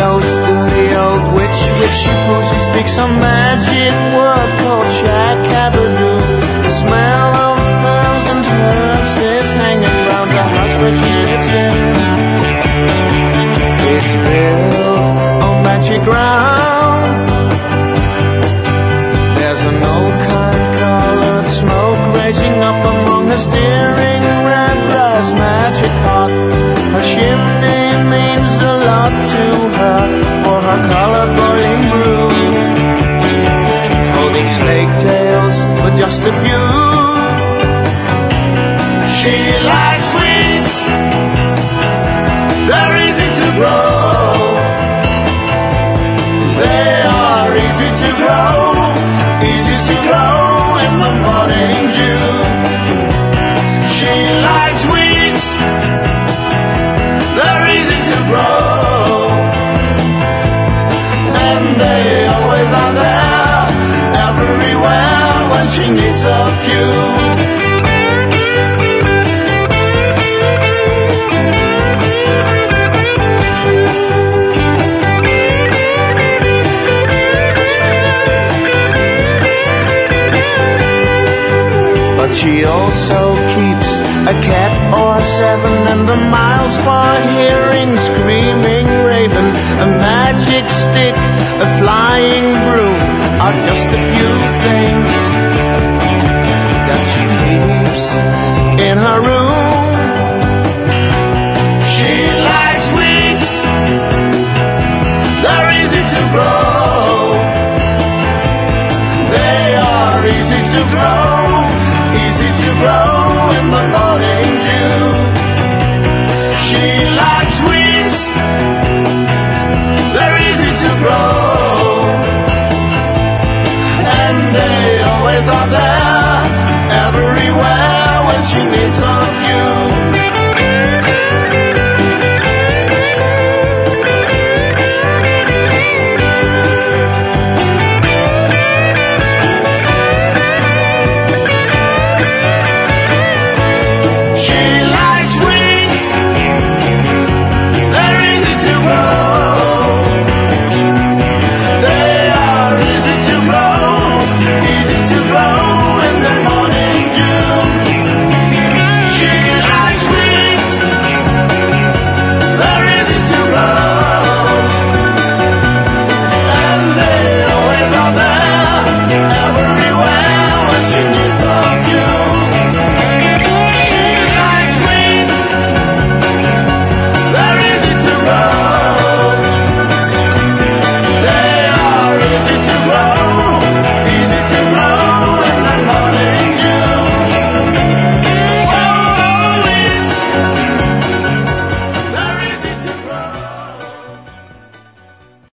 knows the old witch, witchy poo. She speaks a magic word called Shakabadoo. The smell of 1,000 herbs is hanging round the house where she lives in. It's built on magic ground. There's an old kind colored smoke raising up among the steering red brass magic pot. Her chimney means a lot to her for her color boiling brew. Holding snake tails with just a few. She likes sweets, they're easy to grow. They are easy to grow, easy to grow in the morning dew. She likes weeds, they're easy to grow, and they always are there, everywhere when she needs a few. She also keeps a cat or 7 and a miles-far hearing screaming raven. A magic stick, a flying broom are just a few